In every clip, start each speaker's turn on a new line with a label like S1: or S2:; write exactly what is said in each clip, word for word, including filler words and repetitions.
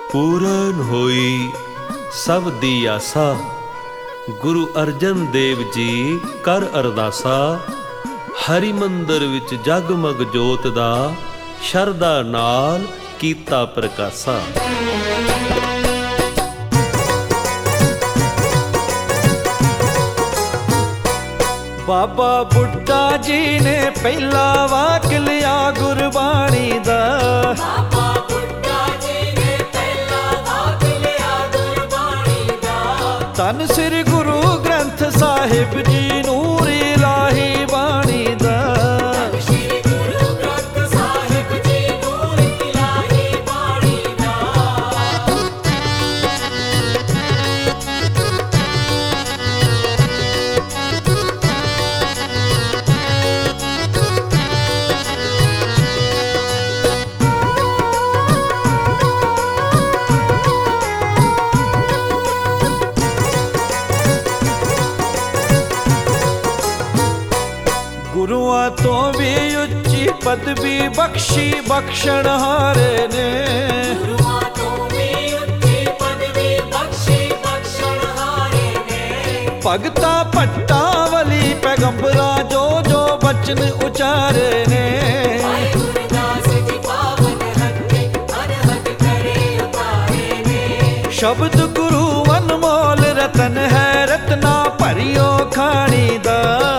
S1: ਪੂਰਨ ਹੋਈ ਸਭ ਦੀ ਆਸਾ, ਗੁਰੂ ਅਰਜਨ ਦੇਵ ਜੀ ਕਰ ਅਰਦਾਸਾ। ਹਰੀ ਮੰਦਰ ਵਿੱਚ ਜਗਮਗ ਜੋਤ ਦਾ, ਸ਼ਰਧਾ ਨਾਲ ਕੀਤਾ ਪ੍ਰਕਾਸ਼ਾ। ਬਾਬਾ ਬੁੱਢਾ ਜੀ ਨੇ ਪਹਿਲਾ ਵਾਕ ਲਿਆ ਗੁਰਬਾਣੀ ਦਾ।
S2: ਬਾਬਾ ਬੁੱਢਾ ਜੀ ਨੇ ਪਹਿਲਾ ਵਾਕ ਲਿਆ ਗੁਰਬਾਣੀ ਦਾ।
S1: ਧੰਨ ਸ੍ਰੀ ਗੁਰੂ ਗ੍ਰੰਥ ਸਾਹਿਬ ਜੀ ਨੂਰ ਇਲਾਹੀ ਬਾਣੀ ਦਾ।
S2: ਧੰਨ ਸ੍ਰੀ ਗੁਰੂ ਗ੍ਰੰਥ ਸਾਹਿਬ ਜੀ ਨੂਰ ਇਲਾਹੀ ਬਾਣੀ ਦਾ।
S1: ਗੁਰੂਆਂ ਤੋਂ ਵੀ ਉੱਚੀ ਪਦਵੀ ਬਖਸ਼ੀ ਬਖਸ਼ਣ ਹਾਰੇ ਨੇ।
S2: ਗੁਰੂਆਂ ਤੋਂ ਵੀ ਉੱਚੀ ਪਦਵੀ ਬਖਸ਼ੀ ਬਖਸ਼ਣ ਹਾਰੇ ਨੇ।
S1: ਭਗਤਾ ਭੱਟਾਂ ਵਲੀ ਪੈਗੰਬਰਾਂ ਜੋ ਜੋ ਬਚਨ ਉਚਾਰੇ ਨੇ।
S2: ਭਾਈ ਗੁਰਦਾਸ ਜੀ ਪਾਵਨ ਹੱਥੇ ਅਨਹਦ ਕਰੇ ਉਤਾਰੇ ਨੇ।
S1: ਸ਼ਬਦ ਗੁਰੂ ਅਨਮੋਲ ਰਤਨ ਹੈ, ਰਤਨਾ ਭਰਿਓ ਖਾਣੀ ਦਾ।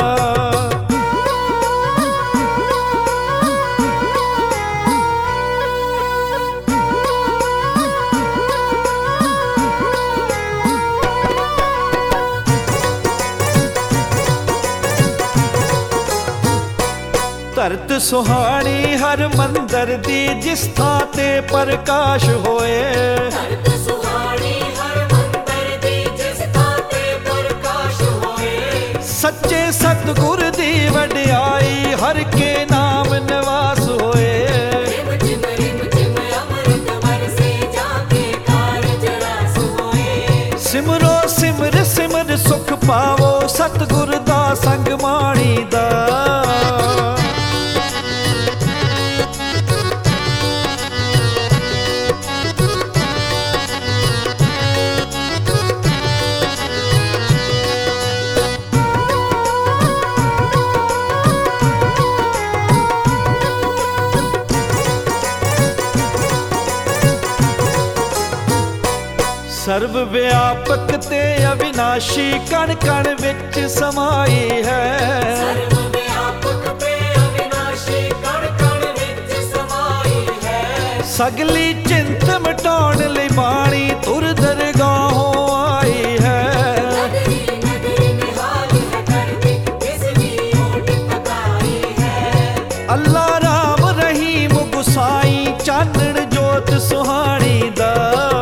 S1: ਧਰਤ ਸੁਹਾਣੀ ਹਰ ਮੰਦਰ ਦੀ, ਜਿਸ ਥਾਂ ਤੇ ਪ੍ਰਕਾਸ਼ ਹੋਏ।
S2: ਧਰਤ ਸੁਹਾਣੀ ਹਰ ਮੰਦਰ ਦੀ, ਜਿਸ ਥਾਂ ਤੇ ਪ੍ਰਕਾਸ਼ ਹੋਏ।
S1: ਸੱਚੇ ਸਤਿਗੁਰ ਦੀ ਵਡਿਆਈ, ਹਰ ਕੇ ਨਾਮ ਨਿਵਾਸ ਹੋਏ।
S2: ਰਿਮ ਝਿਮ ਰਿਮ ਝਿਮ ਅੰਮ੍ਰਿਤ ਵਰਸੇ, ਜਾ ਕੇ ਕਾਰਜ ਰਸ ਹੋਏ।
S1: ਸਿਮਰੋ ਸਿਮਰ ਸਿਮਰ ਸੁਖ ਪਾਵੋ, ਸਤਿਗੁਰ ਦਾ ਸੰਗ ਮਾਣੀ ਦਾ। ਸਰਬ ਵਿਆਪਕ ਤੇ ਅਵਿਨਾਸ਼ੀ, ਕਣ ਕਣ ਵਿੱਚ ਸਮਾਈ ਹੈ।
S2: ਸਰਬ ਵਿਆਪਕ ਤੇ ਅਵਿਨਾਸ਼ੀ, ਕਣ ਕਣ ਵਿੱਚ ਸਮਾਈ ਹੈ।
S1: ਸਗਲੀ ਚਿੰਤ ਮਿਟਾਉਣ ਲਈ ਬਾਣੀ ਤੁਰ ਦਰਗਾਹੋਂ ਆਈ ਹੈ।
S2: ਨਗਰੀ ਨਗਰੀ ਨਿਹਾਲ ਹੈ ਕਰਦੀ, ਇਸ ਦੀ ਓਟ ਪਕਾਈ ਹੈ।
S1: ਅੱਲਾ ਰਾਮ ਰਹੀਮ ਗੁਸਾਈ, ਚਾਨਣ ਜੋਤ ਸੁਹਾਣੀ ਦਾ।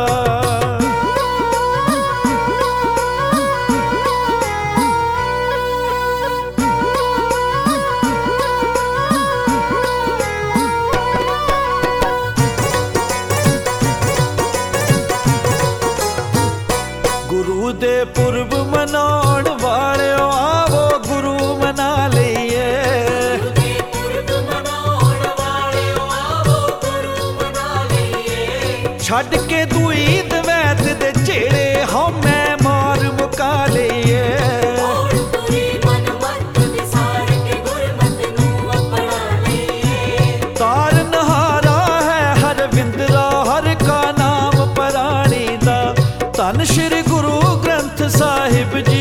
S1: ਗੁਰੂ ਦੇ ਪੁਰਬ ਮਨਾਉਣ ਵਾਲਿਓ, ਆਵੋ ਗੁਰੂ ਮਨਾ ਲਈਏ।
S2: ਗੁਰੂ ਦੇ ਪੁਰਬ ਮਨਾਉਣ ਵਾਲਿਓ, ਆਵੋ ਗੁਰੂ ਮਨਾ ਲਈਏ।
S1: ਛੱਡ ਕੇ ਦੂਈ ਦਵੈਤ ਦੇ ਝੇੜੇ, ਹਉਮੈ ਮਾਰ ਮੁਕਾ ਲਈਏ।
S2: ਔੜ ਤੁਰੀ ਮਨ ਮਤ ਵਿਸਾਰ ਕੇ, ਗੁਰਮਤਿ ਨੂੰ ਅਪਣਾ ਲਈਏ।
S1: ਤਾਰਨਹਾਰਾ ਹੈ ਹਰ ਵਿੰਦਰਾ, ਹਰ ਕਾ ਨਾਮ ਪਰਾਣੀ ਦਾ। ਧੰਨ ਸ੍ਰੀ ਗੁਰੂ ਗ੍ਰੰਥ ਸਾਹਿਬ ਜੀ